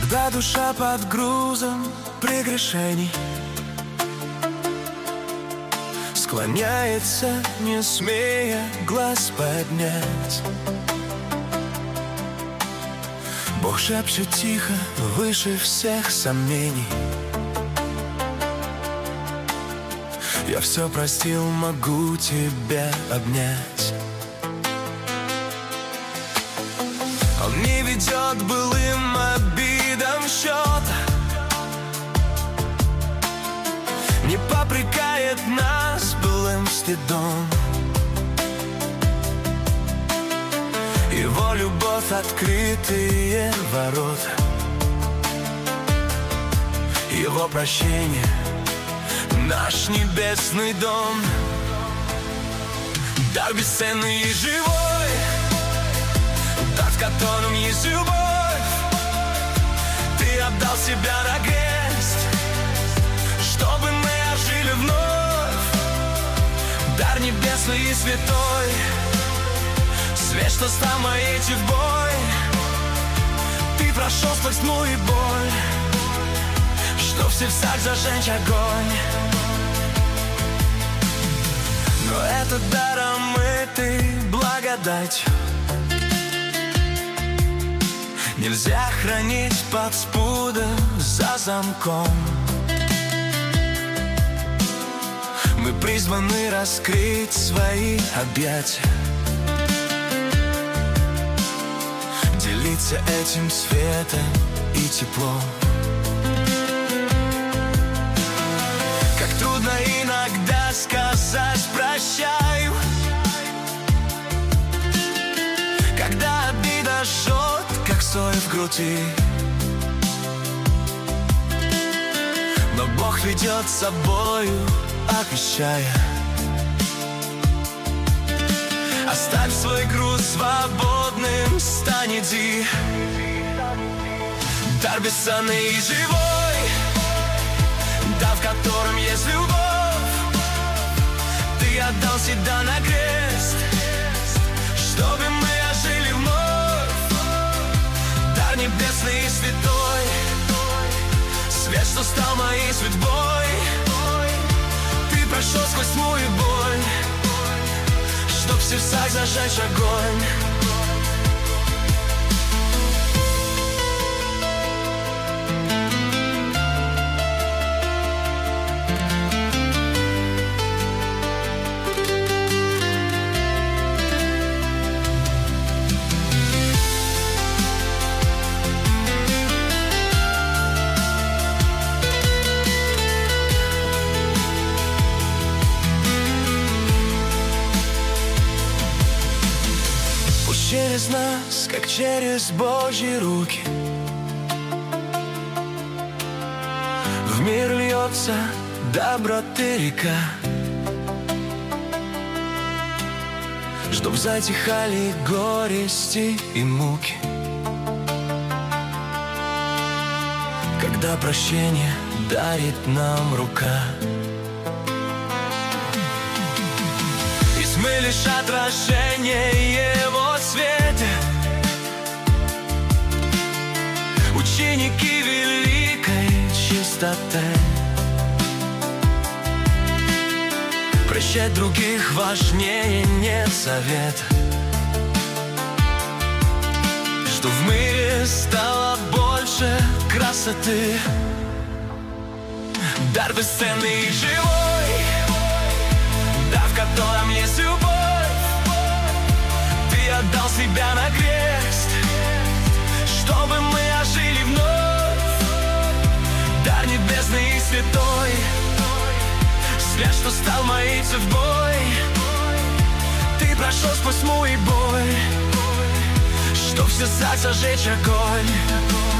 Когда душа под грузом прегрешений склоняется, не смея глаз поднять, Бог шепчет тихо, выше всех сомнений: я все простил, могу тебя обнять. Он не ведет былым обидам счета, не попрекает нас былым стыдом. Его любовь — открытые ворота, Его прощение — наш небесный дом. Дар бесценный и живой, дар, в котором есть любовь. Ты отдал себя на крест, чтобы мы ожили вновь. Дар небесный и святой, свет, что стал моей тьмой. Ты прошел сквозь тьму и боль, чтоб в сердцах зажечь огонь. Но это даром омытый благодатью нельзя хранить под спудом за замком. Мы призваны раскрыть свои объятия, делиться этим светом и теплом. Как трудно иногда сказать прощаю, когда обида жжет, как соль в груди. Но Бог ведет собою, обещая: оставь свой груз свободным, стань, иди. Дар бесценный и живой, дар, в котором есть любовь. Ты отдал себя на крест, чтобы мы ожили вновь. Дар небесный и святой, свет, что стал моей судьбой. Ты прошел сквозь тьму и боль, чтоб в сердцах зажечь огонь. Через нас, как через Божьи руки, в мир льется доброты река, чтоб затихали горести и муки. Когда прощение дарит нам рука, мы лишь отражение Его света, ученики великой чистоты. Прощать других важнее нет совета, что в мире стало больше красоты. Дар бесценный и живой, дар, в котором есть любовь. Ты отдал себя на крест, чтобы мы ожили вновь. Дар небесный и святой, свет, что стал моей судьбой. Ты прошел сквозь тьму и боль, чтоб в сердцах зажечь огонь.